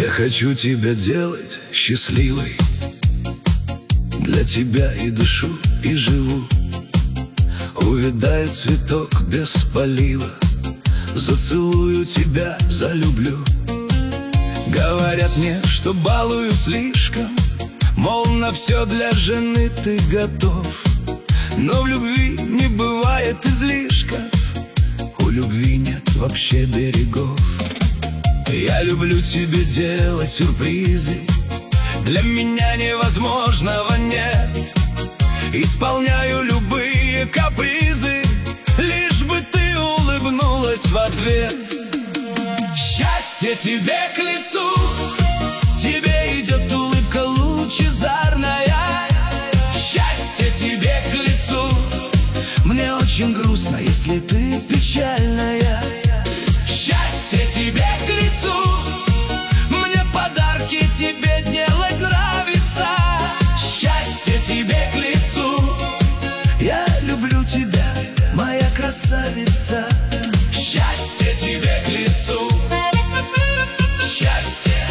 Я хочу тебя делать счастливой. Для тебя и дышу, и живу. Увядает цветок без полива, зацелую тебя, залюблю. Говорят мне, что балую слишком, мол, на все для жены ты готов. Но в любви не бывает излишков, у любви нет вообще берегов. Я люблю тебе делать сюрпризы, для меня невозможного нет. Исполняю любые капризы, лишь бы ты улыбнулась в ответ. Счастье тебе к лицу, тебе идет улыбка лучезарная. Счастье тебе к лицу, мне очень грустно, если ты печальная. Счастье тебе к лицу, мне подарки тебе делать нравится. Счастье тебе к лицу, я люблю тебя, моя красавица. Счастье тебе к лицу, счастье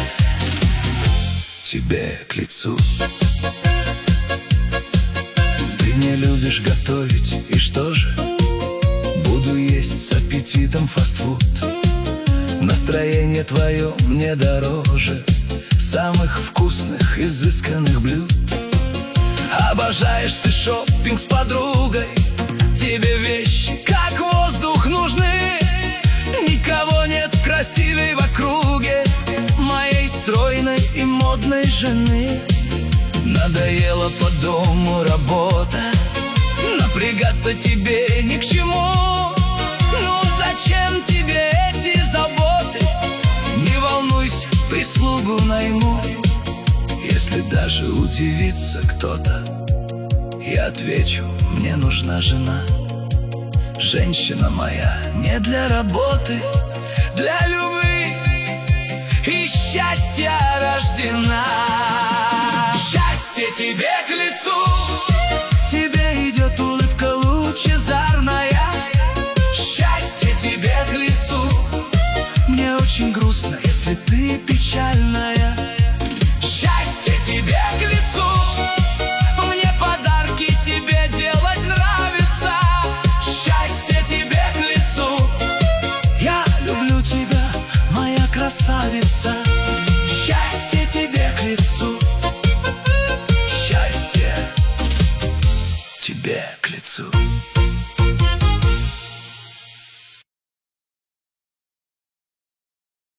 тебе к лицу. Ты не любишь готовить, и что же? Буду есть с аппетитом фастфуд. Настроение твое мне дороже самых вкусных, изысканных блюд. Обожаешь ты шоппинг с подругой, тебе вещи как воздух нужны. Никого нет красивей в округе моей стройной и модной жены. Надоела по дому работа, напрягаться тебе ни к чему. Ну зачем тебе эти заботы? Не волнуйся, прислугу найму. Если даже удивится кто-то, я отвечу: мне нужна жена. Женщина моя не для работы, для любви и счастья рождена. Счастье тебе к лицу, тебе идет улыбка лучезарная. Счастье тебе к лицу, мне очень грустно, если ты печальная. Счастье тебе к лицу, мне подарки тебе делать нравится. Счастье тебе к лицу, я люблю тебя, моя красавица. Счастье тебе к лицу, счастье тебе к лицу.